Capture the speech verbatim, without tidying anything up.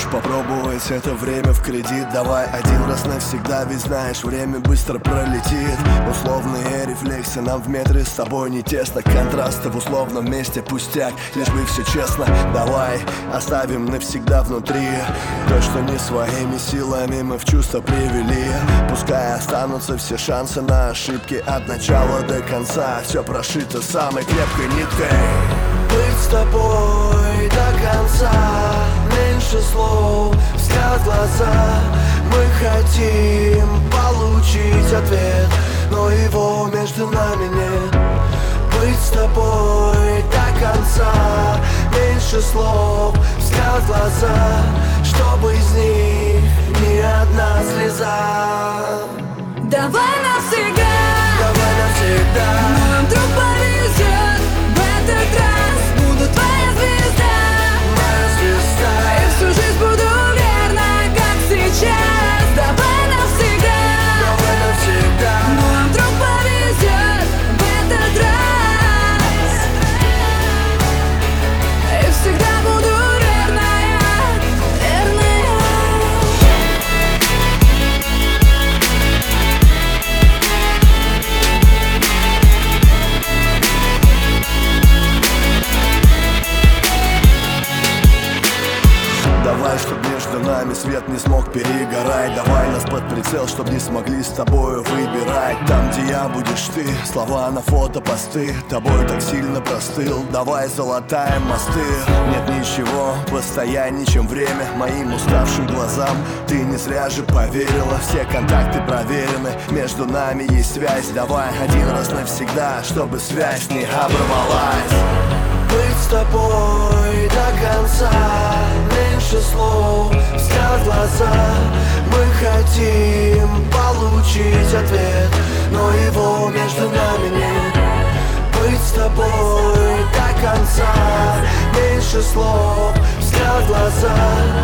Хочешь попробовать это время в кредит? Давай один раз навсегда, ведь знаешь, время быстро пролетит. Условные рефлексы нам в метре с тобой не тесно. Контрасты в условном месте пустяк, лишь бы все честно. Давай оставим навсегда внутри то, что не своими силами мы в чувство привели. Пускай останутся все шансы на ошибки от начала до конца. Все прошито самой крепкой ниткой. Быть с тобой до конца, меньше слов, взгляд в глаза. Мы хотим получить ответ, но его между нами нет. Быть с тобой до конца, меньше слов, взгляд в глаза, чтобы из них ни одна слеза. Давай навсегда, давай навсегда, нам вдруг повезет в этот раз. Буду твоя звезда, моя звезда. и всю жизнь буду верна, как сейчас. Давай навсегда, давай навсегда, нам вдруг повезет в этот раз. И всегда буду верная, верная. Давай, чтоб между нами свет не смог перегорать. Давай нас под прицел, чтоб не смогли с тобою выбирать. Там, где я, будешь ты, слова на фото, посты. Тобой так сильно простыл, давай залатаем мосты. Нет ничего постояннее, чем время моим уставшим глазам. Ты не зря же поверила, все контакты проверены. Между нами есть связь, давай один раз навсегда, чтобы связь не оборвалась. Быть с тобой до конца, меньше слов, взгляд в глаза. Мы хотим получить ответ, но его между нами нет. Быть с тобой до конца, меньше слов, взгляд в глаза.